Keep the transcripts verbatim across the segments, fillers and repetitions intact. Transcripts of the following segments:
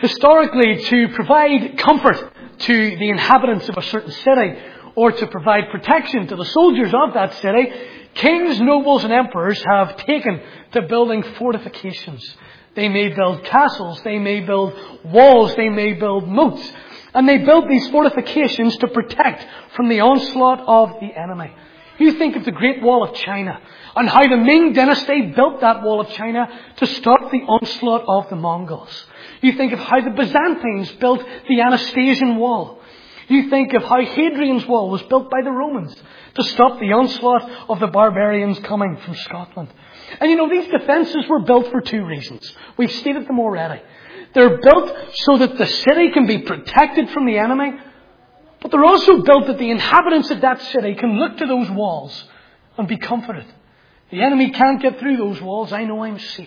Historically, to provide comfort to the inhabitants of a certain city, or to provide protection to the soldiers of that city, kings, nobles and emperors have taken to building fortifications. They may build castles, they may build walls, they may build moats. And they build these fortifications to protect from the onslaught of the enemy. You think of the Great Wall of China and how the Ming Dynasty built that Wall of China to stop the onslaught of the Mongols. You think of how the Byzantines built the Anastasian Wall. You think of how Hadrian's Wall was built by the Romans to stop the onslaught of the barbarians coming from Scotland. And you know, these defences were built for two reasons. We've stated them already. They're built so that the city can be protected from the enemy, but they're also built that the inhabitants of that city can look to those walls and be comforted. The enemy can't get through those walls. I know I'm safe.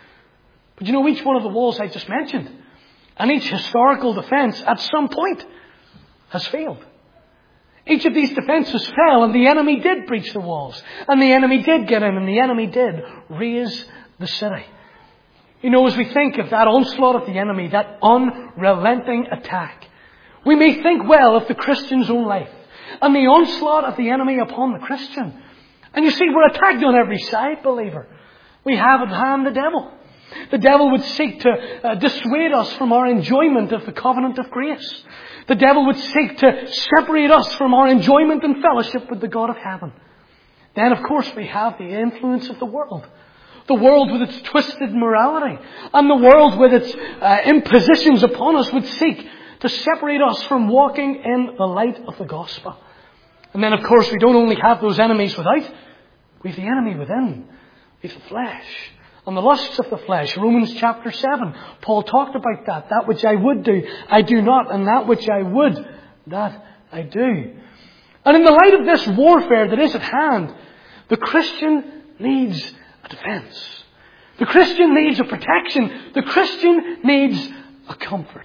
But you know, each one of the walls I just mentioned, and each historical defence at some point has failed. Each of these defences fell, and the enemy did breach the walls, and the enemy did get in, and the enemy did raise the city. You know, as we think of that onslaught of the enemy, that unrelenting attack, we may think well of the Christian's own life and the onslaught of the enemy upon the Christian. And you see, we're attacked on every side, believer. We have at hand the devil. The devil would seek to uh, dissuade us from our enjoyment of the covenant of grace. The devil would seek to separate us from our enjoyment and fellowship with the God of heaven. Then, of course, we have the influence of the world. The world with its twisted morality, and the world with its uh, impositions upon us would seek to separate us from walking in the light of the gospel. And then, of course, we don't only have those enemies without, we have the enemy within. We have the flesh and the lusts of the flesh. Romans chapter seven, Paul talked about that. That which I would do, I do not, and that which I would, that I do. And in the light of this warfare that is at hand, the Christian needs a defense. The Christian needs a protection. The Christian needs a comfort.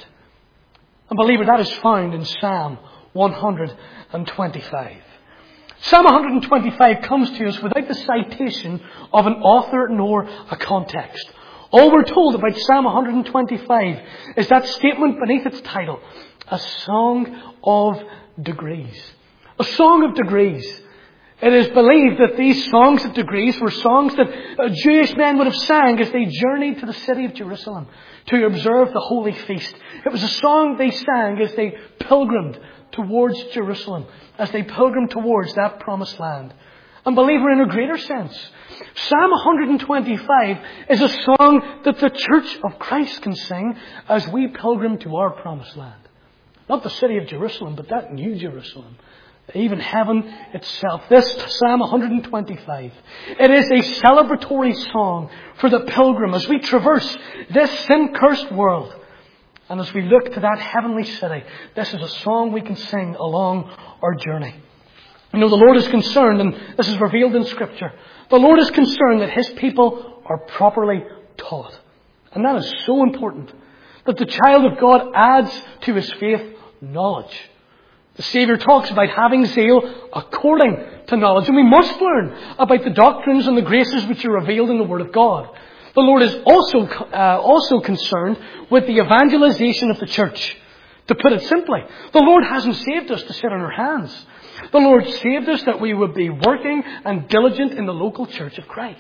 And believer, that is found in Psalm one twenty-five. Psalm one twenty-five comes to us without the citation of an author nor a context. All we're told about Psalm one twenty-five is that statement beneath its title, a song of degrees. A song of degrees. It is believed that these songs of degrees were songs that Jewish men would have sang as they journeyed to the city of Jerusalem to observe the holy feast. It was a song they sang as they pilgrimed towards Jerusalem, as they pilgrimed towards that promised land. And believer, in a greater sense, Psalm one twenty-five is a song that the Church of Christ can sing as we pilgrim to our promised land. Not the city of Jerusalem, but that new Jerusalem. Even heaven itself. This Psalm one twenty-five. It is a celebratory song for the pilgrim as we traverse this sin-cursed world. And as we look to that heavenly city, this is a song we can sing along our journey. You know, the Lord is concerned, and this is revealed in Scripture, the Lord is concerned that His people are properly taught. And that is so important, that the child of God adds to his faith knowledge. The Saviour talks about having zeal according to knowledge. And we must learn about the doctrines and the graces which are revealed in the Word of God. The Lord is also uh, also concerned with the evangelization of the church. To put it simply, the Lord hasn't saved us to sit on our hands. The Lord saved us that we would be working and diligent in the local church of Christ.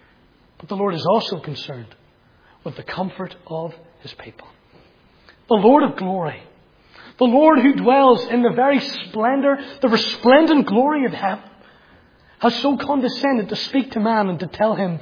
But the Lord is also concerned with the comfort of His people. The Lord of glory, the Lord who dwells in the very splendour, the resplendent glory of heaven, has so condescended to speak to man and to tell him,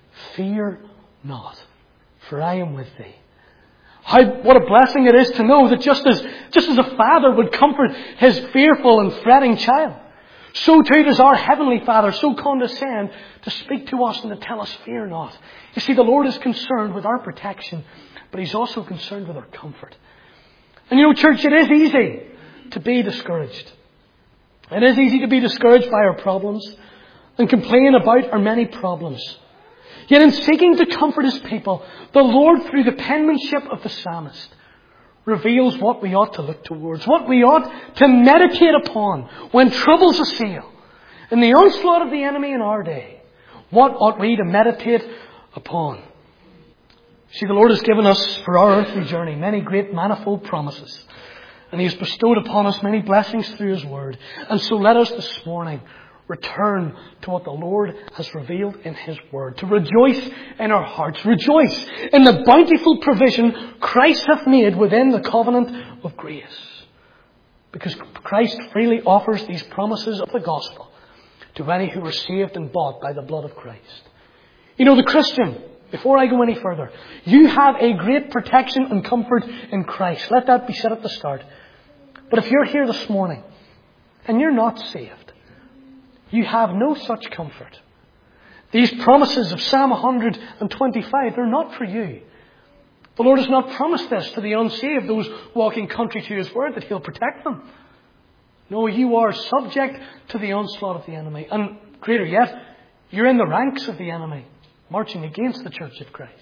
fear not, for I am with thee. How, what a blessing it is to know that just as, just as a father would comfort his fearful and fretting child, so too does our Heavenly Father so condescend to speak to us and to tell us, fear not. You see, the Lord is concerned with our protection, but He's also concerned with our comfort. And you know, church, it is easy to be discouraged. It is easy to be discouraged by our problems and complain about our many problems. Yet in seeking to comfort His people, the Lord, through the penmanship of the psalmist, reveals what we ought to look towards, what we ought to meditate upon when troubles assail. In the onslaught of the enemy in our day, what ought we to meditate upon? See, the Lord has given us for our earthly journey many great manifold promises. And He has bestowed upon us many blessings through His Word. And so let us this morning return to what the Lord has revealed in His Word. To rejoice in our hearts. Rejoice in the bountiful provision Christ hath made within the covenant of grace. Because Christ freely offers these promises of the gospel to any who are saved and bought by the blood of Christ. You know, the Christian, before I go any further, you have a great protection and comfort in Christ. Let that be said at the start. But if you're here this morning and you're not saved, you have no such comfort. These promises of Psalm one twenty-five, they're not for you. The Lord has not promised this to the unsaved, those walking contrary to His Word, that He'll protect them. No, you are subject to the onslaught of the enemy. And greater yet, you're in the ranks of the enemy, marching against the Church of Christ.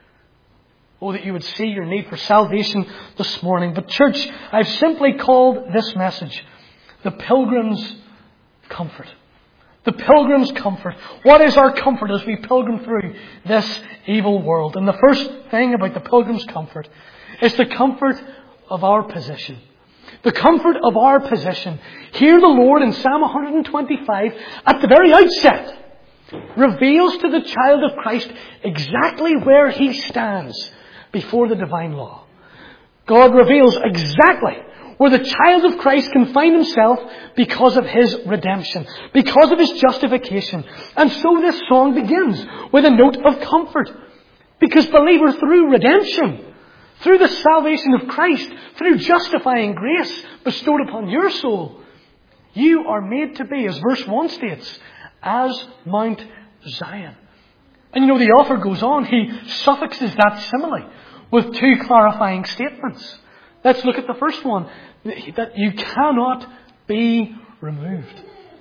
Oh, that you would see your need for salvation this morning. But church, I've simply called this message the Pilgrim's Comfort. The Pilgrim's Comfort. What is our comfort as we pilgrim through this evil world? And the first thing about the Pilgrim's Comfort is the comfort of our position. The comfort of our position. Here the Lord in Psalm one twenty-five, at the very outset, reveals to the child of Christ exactly where he stands before the divine law. God reveals exactly where the child of Christ can find himself because of His redemption, because of His justification. And so this song begins with a note of comfort. Because believer, through redemption, through the salvation of Christ, through justifying grace bestowed upon your soul, you are made to be, as verse one states, as Mount Zion. And you know, the author goes on, he suffixes that simile with two clarifying statements. Let's look at the first one, that you cannot be removed.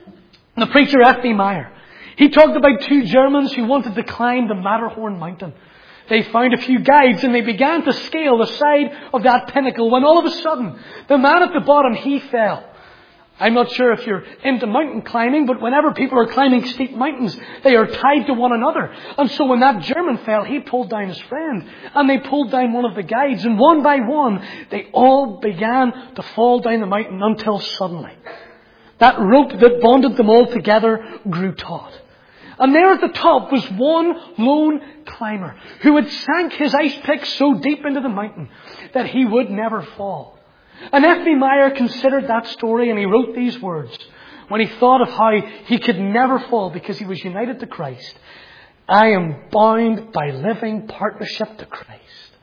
The preacher F B Meyer, he talked about two Germans who wanted to climb the Matterhorn mountain. They found a few guides and they began to scale the side of that pinnacle when all of a sudden, the man at the bottom, he fell. I'm not sure if you're into mountain climbing, but whenever people are climbing steep mountains, they are tied to one another. And so when that German fell, he pulled down his friend, and they pulled down one of the guides, and one by one, they all began to fall down the mountain until suddenly that rope that bonded them all together grew taut. And there at the top was one lone climber who had sank his ice pick so deep into the mountain that he would never fall. And F B Meyer considered that story and he wrote these words when he thought of how he could never fall because he was united to Christ. I am bound by living partnership to Christ.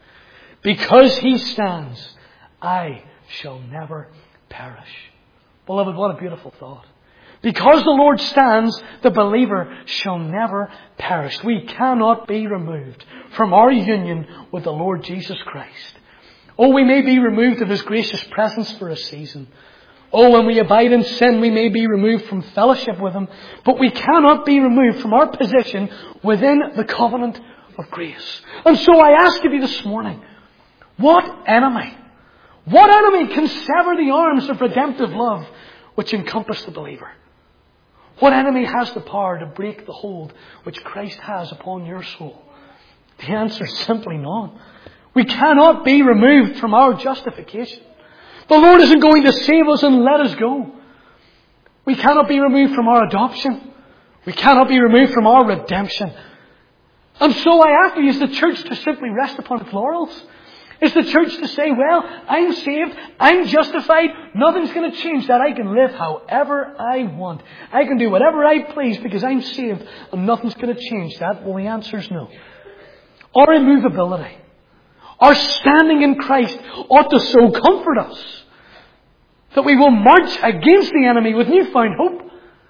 Because He stands, I shall never perish. Beloved, what a beautiful thought. Because the Lord stands, the believer shall never perish. We cannot be removed from our union with the Lord Jesus Christ. Oh, we may be removed of His gracious presence for a season. Oh, when we abide in sin, we may be removed from fellowship with Him. But we cannot be removed from our position within the covenant of grace. And so I ask of you this morning, what enemy, what enemy can sever the arms of redemptive love which encompass the believer? What enemy has the power to break the hold which Christ has upon your soul? The answer is simply none. We cannot be removed from our justification. The Lord isn't going to save us and let us go. We cannot be removed from our adoption. We cannot be removed from our redemption. And so I ask you, is the church to simply rest upon its laurels? Is the church to say, well, I'm saved, I'm justified, nothing's going to change that. I can live however I want. I can do whatever I please because I'm saved and nothing's going to change that? Well, the answer is no. Our immovability, our standing in Christ ought to so comfort us that we will march against the enemy with newfound hope.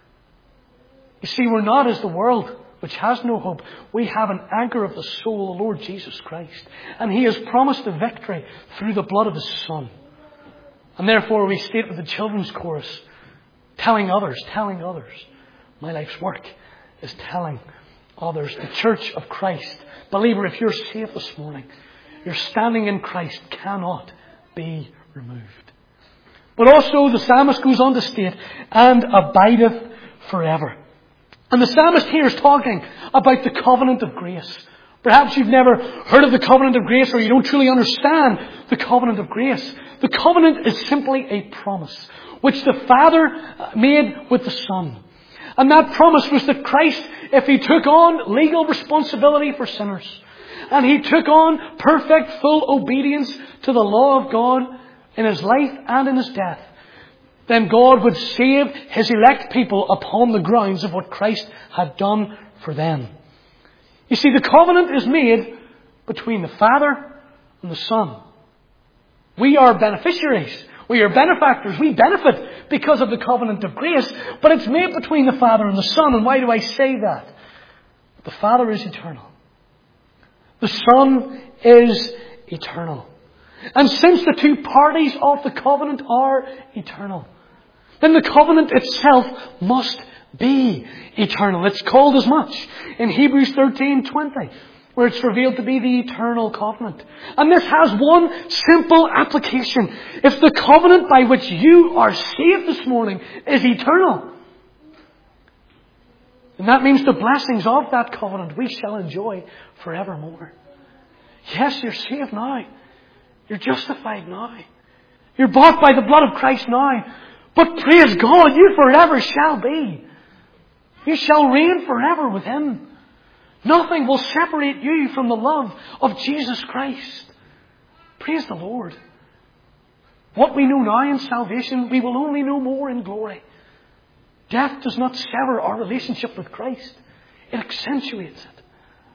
You see, we're not as the world, which has no hope. We have an anchor of the soul, the Lord Jesus Christ. And He has promised a victory through the blood of His Son. And therefore we state with the children's chorus, telling others, telling others. My life's work is telling others. The church of Christ. Believer, if you're saved this morning, your standing in Christ cannot be removed. But also the psalmist goes on to state, and abideth forever. And the psalmist here is talking about the covenant of grace. Perhaps you've never heard of the covenant of grace, or you don't truly understand the covenant of grace. The covenant is simply a promise which the Father made with the Son. And that promise was that Christ, if He took on legal responsibility for sinners, and He took on perfect, full obedience to the law of God in His life and in His death, then God would save His elect people upon the grounds of what Christ had done for them. You see, the covenant is made between the Father and the Son. We are beneficiaries. We are benefactors. We benefit because of the covenant of grace. But it's made between the Father and the Son. And why do I say that? The Father is eternal. The Son is eternal. And since the two parties of the covenant are eternal, then the covenant itself must be eternal. It's called as much in Hebrews thirteen twenty, where it's revealed to be the eternal covenant. And this has one simple application. If the covenant by which you are saved this morning is eternal, then that means the blessings of that covenant we shall enjoy forevermore. Yes, you're saved now. You're justified now. You're bought by the blood of Christ now. But praise God, you forever shall be. You shall reign forever with Him. Nothing will separate you from the love of Jesus Christ. Praise the Lord. What we know now in salvation, we will only know more in glory. Death does not sever our relationship with Christ. It accentuates it.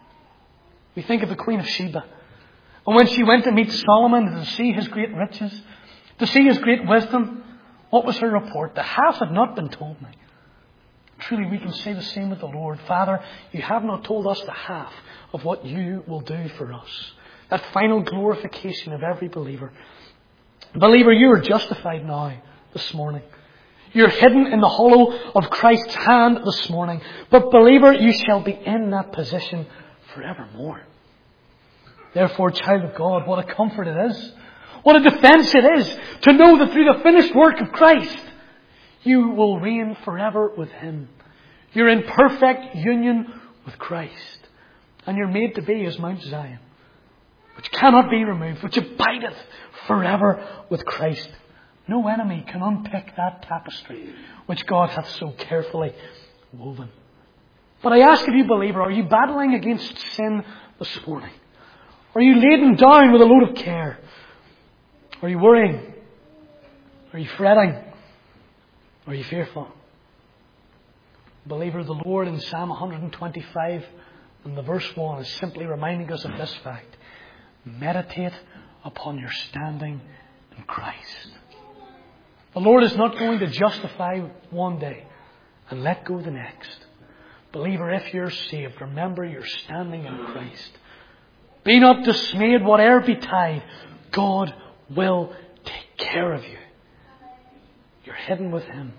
We think of the Queen of Sheba. And when she went to meet Solomon to see his great riches, to see his great wisdom, what was her report? The half had not been told me. Truly, we can say the same with the Lord. Father, you have not told us the half of what you will do for us. That final glorification of every believer. Believer, you are justified now, this morning. You're hidden in the hollow of Christ's hand this morning. But believer, you shall be in that position forevermore. Therefore, child of God, what a comfort it is. What a defense it is to know that through the finished work of Christ, you will reign forever with Him. You're in perfect union with Christ. And you're made to be as Mount Zion, which cannot be removed, which abideth forever with Christ. No enemy can unpick that tapestry which God hath so carefully woven. But I ask of you, believer, are you battling against sin this morning? Are you laden down with a load of care? Are you worrying? Are you fretting? Are you fearful? Believer, the Lord in Psalm one twenty-five and the verse one is simply reminding us of this fact. Meditate upon your standing in Christ. The Lord is not going to justify one day and let go the next. Believer, if you're saved, remember you're standing in Christ. Be not dismayed, whatever betide. God will take care of you. You're hidden with Him.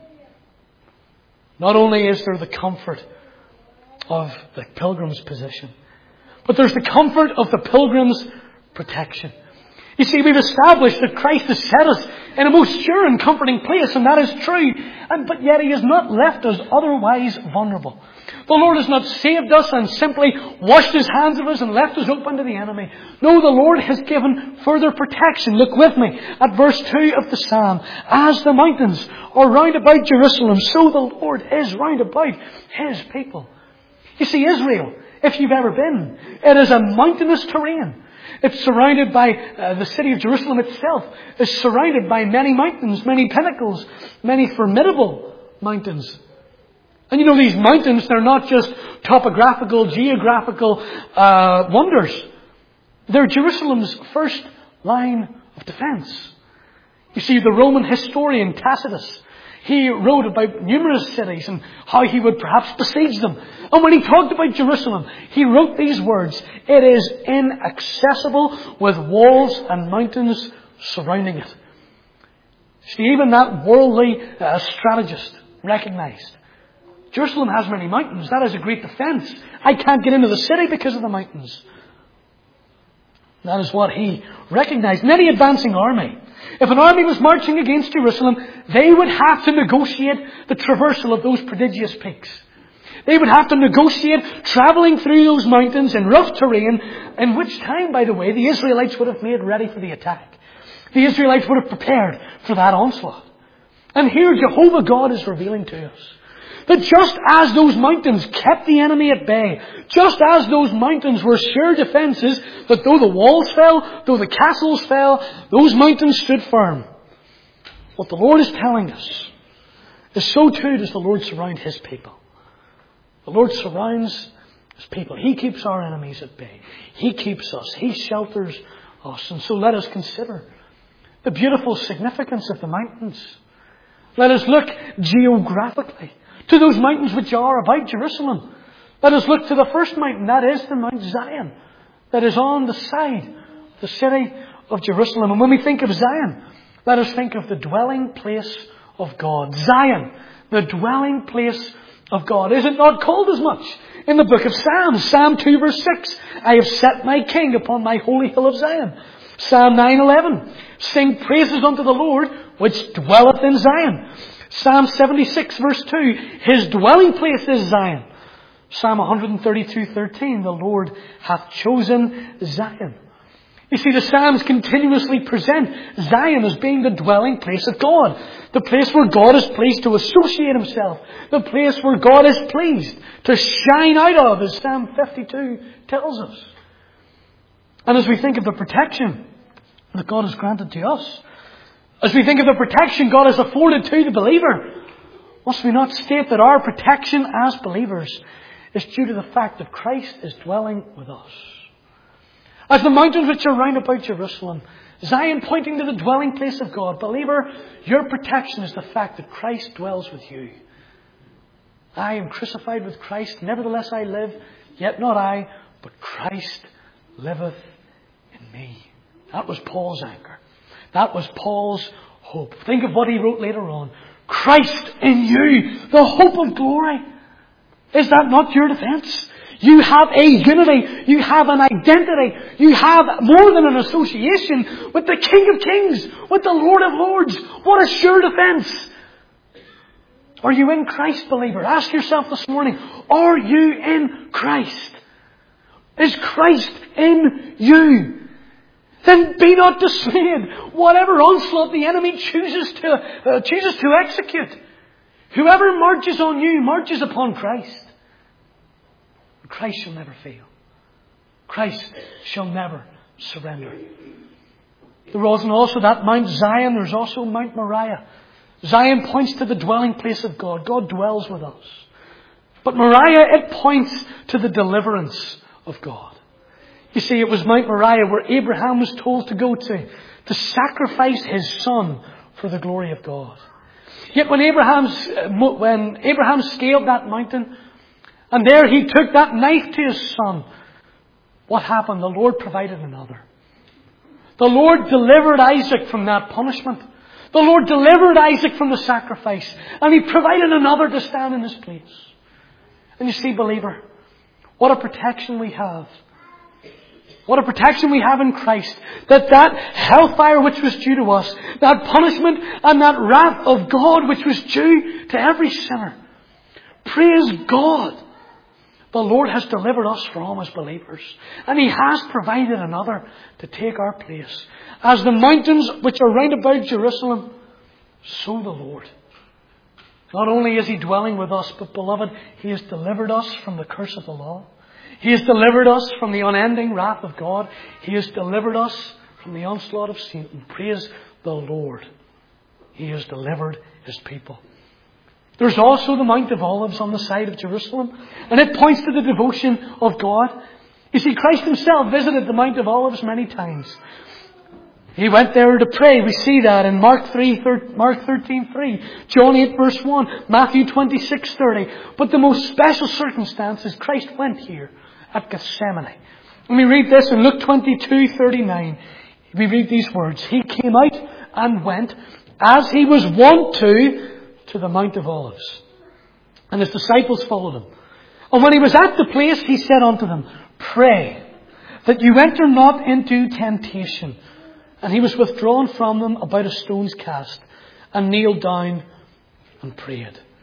Not only is there the comfort of the pilgrim's position, but there's the comfort of the pilgrim's protection. You see, we've established that Christ has set us in a most sure and comforting place, and that is true. And, but yet He has not left us otherwise vulnerable. The Lord has not saved us and simply washed His hands of us and left us open to the enemy. No, the Lord has given further protection. Look with me at verse two of the Psalm. As the mountains are round about Jerusalem, so the Lord is round about His people. You see, Israel, if you've ever been, it is a mountainous terrain. It's surrounded by, uh, the city of Jerusalem itself is surrounded by many mountains, many pinnacles, many formidable mountains. And you know, these mountains, they're not just topographical, geographical uh, wonders. They're Jerusalem's first line of defense. You see, the Roman historian Tacitus, he wrote about numerous cities and how he would perhaps besiege them. And when he talked about Jerusalem, he wrote these words: it is inaccessible with walls and mountains surrounding it. See, even that worldly uh, strategist recognized Jerusalem has many mountains. That is a great defense. I can't get into the city because of the mountains. That is what he recognized. In any advancing army, if an army was marching against Jerusalem, they would have to negotiate the traversal of those prodigious peaks. They would have to negotiate travelling through those mountains in rough terrain, in which time, by the way, the Israelites would have made ready for the attack. The Israelites would have prepared for that onslaught. And here Jehovah God is revealing to us that just as those mountains kept the enemy at bay, just as those mountains were sure defences, that though the walls fell, though the castles fell, those mountains stood firm. What the Lord is telling us is so too does the Lord surround His people. The Lord surrounds His people. He keeps our enemies at bay. He keeps us. He shelters us. And so let us consider the beautiful significance of the mountains. Let us look geographically to those mountains which are about Jerusalem. Let us look to the first mountain, that is the Mount Zion, that is on the side of the city of Jerusalem. And when we think of Zion, let us think of the dwelling place of God. Zion, the dwelling place of God. Is it not called as much in the book of Psalms? Psalm two verse six. I have set my king upon my holy hill of Zion. Psalm nine eleven. Sing praises unto the Lord which dwelleth in Zion. Psalm seventy-six verse two. His dwelling place is Zion. Psalm one thirty-two thirteen. The Lord hath chosen Zion. You see, the Psalms continuously present Zion as being the dwelling place of God. The place where God is pleased to associate Himself. The place where God is pleased to shine out of, as Psalm fifty-two tells us. And as we think of the protection that God has granted to us, as we think of the protection God has afforded to the believer, must we not state that our protection as believers is due to the fact that Christ is dwelling with us? As the mountains which are round about Jerusalem, Zion pointing to the dwelling place of God. Believer, your protection is the fact that Christ dwells with you. I am crucified with Christ, nevertheless I live, yet not I, but Christ liveth in me. That was Paul's anchor. That was Paul's hope. Think of what he wrote later on. Christ in you, the hope of glory. Is that not your defence? You have a unity. You have an identity. You have more than an association with the King of Kings, with the Lord of Lords. What a sure defence. Are you in Christ, believer? Ask yourself this morning, are you in Christ? Is Christ in you? Then be not dismayed. Whatever onslaught the enemy chooses to, uh, chooses to execute. Whoever marches on you marches upon Christ. Christ shall never fail. Christ shall never surrender. There was also that Mount Zion. There's also Mount Moriah. Zion points to the dwelling place of God. God dwells with us. But Moriah, it points to the deliverance of God. You see, it was Mount Moriah where Abraham was told to go to, to sacrifice his son for the glory of God. Yet when Abraham's, when Abraham scaled that mountain, and there he took that knife to his son, what happened? The Lord provided another. The Lord delivered Isaac from that punishment. The Lord delivered Isaac from the sacrifice. And He provided another to stand in his place. And you see, believer, what a protection we have. What a protection we have in Christ. That that hellfire which was due to us, that punishment and that wrath of God which was due to every sinner. Praise God. The Lord has delivered us from as believers. And He has provided another to take our place. As the mountains which are round about Jerusalem, so the Lord. Not only is He dwelling with us, but beloved, He has delivered us from the curse of the law. He has delivered us from the unending wrath of God. He has delivered us from the onslaught of Satan. Praise the Lord. He has delivered His people. There's also the Mount of Olives on the side of Jerusalem. And it points to the devotion of God. You see, Christ Himself visited the Mount of Olives many times. He went there to pray. We see that in Mark three, Mark thirteen three, John eight verse one, Matthew twenty-six thirty. But the most special circumstance is Christ went here at Gethsemane. When we read this in Luke twenty-two thirty-nine, we read these words. He came out and went as He was wont to, to the Mount of Olives. And His disciples followed Him. And when He was at the place, He said unto them, pray that you enter not into temptation. And He was withdrawn from them about a stone's cast, and kneeled down and prayed.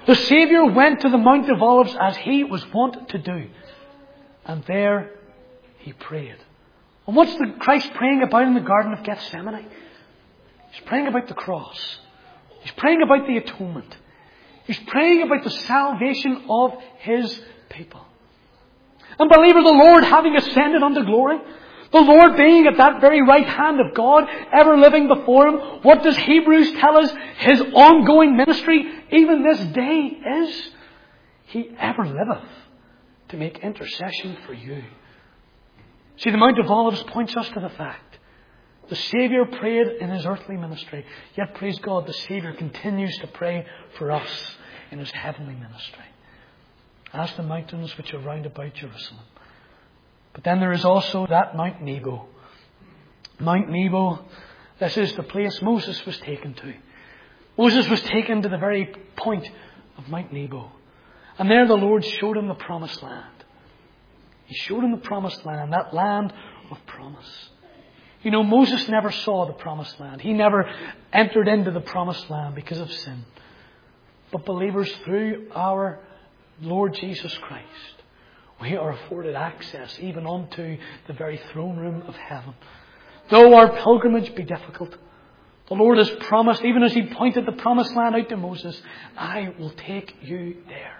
The Saviour went to the Mount of Olives as He was wont to do. And there He prayed. And what's the Christ praying about in the Garden of Gethsemane? He's praying about the cross. He's praying about the atonement. He's praying about the salvation of His people. And believer, the Lord having ascended unto glory, the Lord being at that very right hand of God, ever living before Him, what does Hebrews tell us His ongoing ministry, even this day, is? He ever liveth to make intercession for you. See, the Mount of Olives points us to the fact the Saviour prayed in His earthly ministry. Yet, praise God, the Saviour continues to pray for us in His heavenly ministry. As the mountains which are round about Jerusalem. But then there is also that Mount Nebo. Mount Nebo, this is the place Moses was taken to. Moses was taken to the very point of Mount Nebo. And there the Lord showed him the promised land. He showed him the promised land, that land of promise. You know, Moses never saw the promised land. He never entered into the promised land because of sin. But believers, through our Lord Jesus Christ, we are afforded access even unto the very throne room of heaven. Though our pilgrimage be difficult, the Lord has promised, even as He pointed the promised land out to Moses, I will take you there.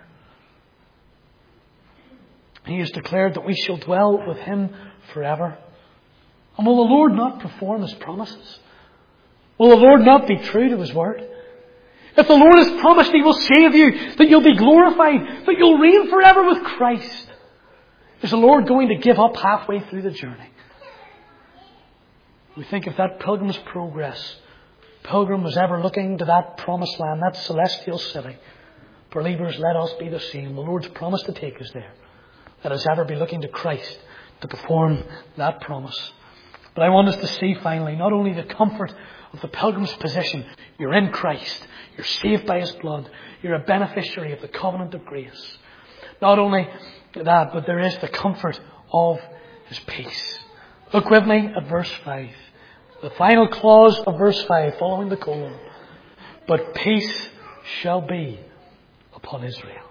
He has declared that we shall dwell with Him forever. And will the Lord not perform His promises? Will the Lord not be true to His word? If the Lord has promised He will save you, that you'll be glorified, that you'll reign forever with Christ, is the Lord going to give up halfway through the journey? We think of that pilgrim's progress. Pilgrim was ever looking to that promised land, that celestial city. Believers, let us be the same. The Lord's promised to take us there. Let us ever be looking to Christ to perform that promise. But I want us to see finally not only the comfort of the pilgrim's position. You're in Christ. You're saved by His blood. You're a beneficiary of the covenant of grace. Not only that, but there is the comfort of His peace. Look with me at verse five. The final clause of verse five, following the colon. But peace shall be upon Israel.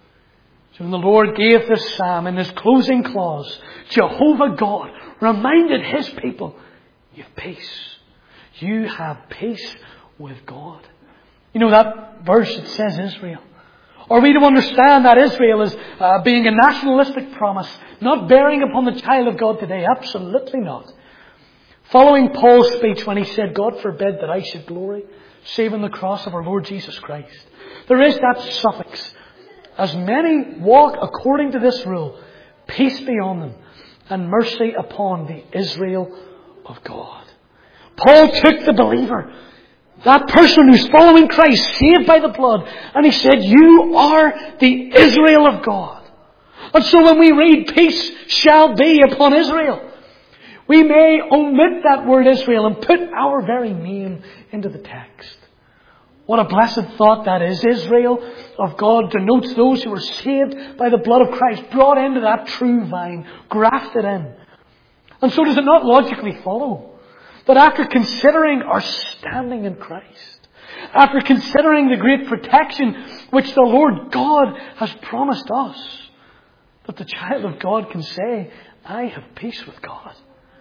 So when the Lord gave this psalm, in His closing clause, Jehovah God reminded His people, you have peace. You have peace with God. You know that verse, it says Israel. Are we to understand that Israel as uh, being a nationalistic promise, not bearing upon the child of God today? Absolutely not. Following Paul's speech when he said, God forbid that I should glory, save in the cross of our Lord Jesus Christ. There is that suffix. As many walk according to this rule, peace be on them, and mercy upon the Israel of God. Paul took the believer, that person who's following Christ, saved by the blood, and he said, you are the Israel of God. And so when we read, peace shall be upon Israel, we may omit that word Israel and put our very name into the text. What a blessed thought that is. Israel of God denotes those who are saved by the blood of Christ, brought into that true vine, grafted in. And so does it not logically follow that after considering our standing in Christ, after considering the great protection which the Lord God has promised us, that the child of God can say, I have peace with God.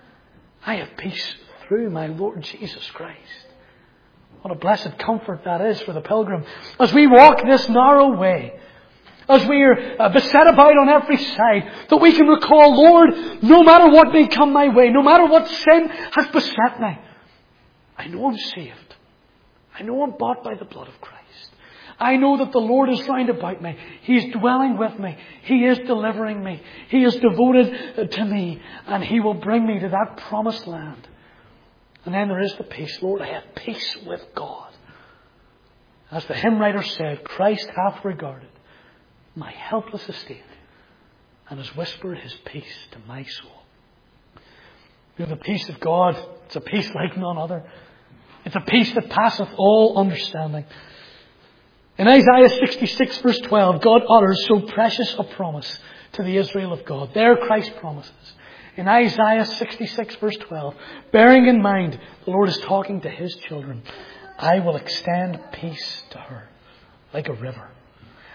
I have peace through my Lord Jesus Christ. What a blessed comfort that is for the pilgrim. As we walk this narrow way, as we are uh, beset about on every side, that we can recall, Lord, no matter what may come my way, no matter what sin has beset me, I know I'm saved. I know I'm bought by the blood of Christ. I know that the Lord is round about me. He is dwelling with me. He is delivering me. He is devoted to me. And He will bring me to that promised land. And then there is the peace. Lord, I have peace with God. As the hymn writer said, Christ hath regarded my helpless estate and has whispered His peace to my soul. You know, the peace of God, it's a peace like none other. It's a peace that passeth all understanding. In Isaiah sixty-six verse twelve, God utters so precious a promise to the Israel of God. There Christ promises. In Isaiah sixty-six verse twelve, bearing in mind the Lord is talking to His children, I will extend peace to her like a river.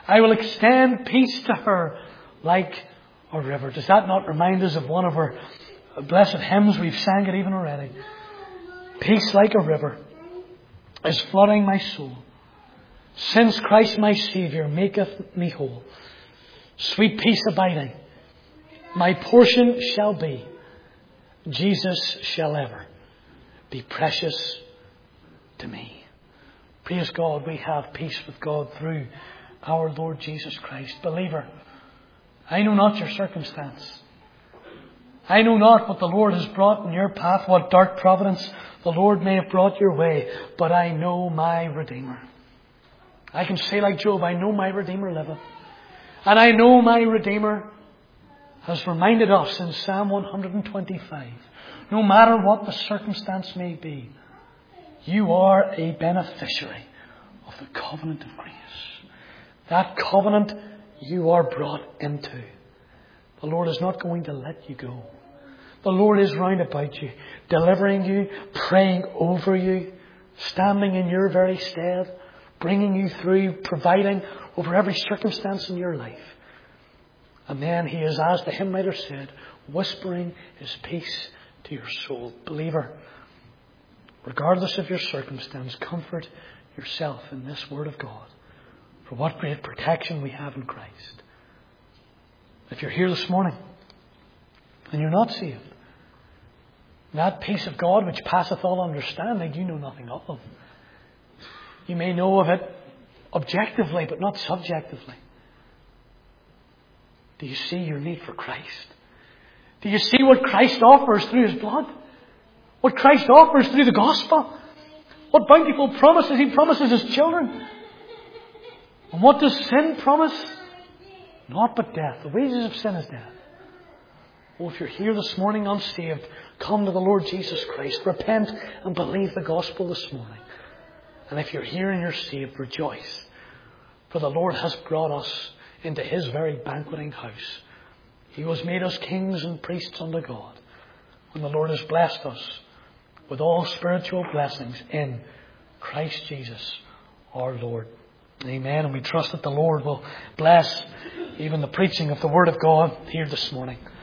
I will extend peace to her like a river. Does that not remind us of one of our blessed hymns? We've sang it even already. Peace like a river is flooding my soul, since Christ my Saviour maketh me whole. Sweet peace abiding, my portion shall be. Jesus shall ever be precious to me. Praise God, we have peace with God through our Lord Jesus Christ. Believer, I know not your circumstance. I know not what the Lord has brought in your path, what dark providence the Lord may have brought your way, but I know my Redeemer. I can say like Job, I know my Redeemer liveth. And I know my Redeemer has reminded us in Psalm one twenty-five, no matter what the circumstance may be, you are a beneficiary of the covenant of grace. That covenant you are brought into. The Lord is not going to let you go. The Lord is round about you, delivering you, praying over you, standing in your very stead, bringing you through, providing over every circumstance in your life. And then He is, as the hymn writer said, whispering His peace to your soul. Believer, regardless of your circumstance, comfort yourself in this Word of God. For what great protection we have in Christ. If you're here this morning and you're not saved, that peace of God which passeth all understanding, you know nothing of. You may know of it objectively, but not subjectively. Do you see your need for Christ? Do you see what Christ offers through His blood? What Christ offers through the gospel? What bountiful promises He promises His children? And what does sin promise? Naught but death. The wages of sin is death. Oh, if you're here this morning unsaved, come to the Lord Jesus Christ. Repent and believe the gospel this morning. And if you're here and you're saved, rejoice. For the Lord has brought us into His very banqueting house. He has made us kings and priests unto God. And the Lord has blessed us with all spiritual blessings in Christ Jesus our Lord. Amen. And we trust that the Lord will bless even the preaching of the Word of God here this morning.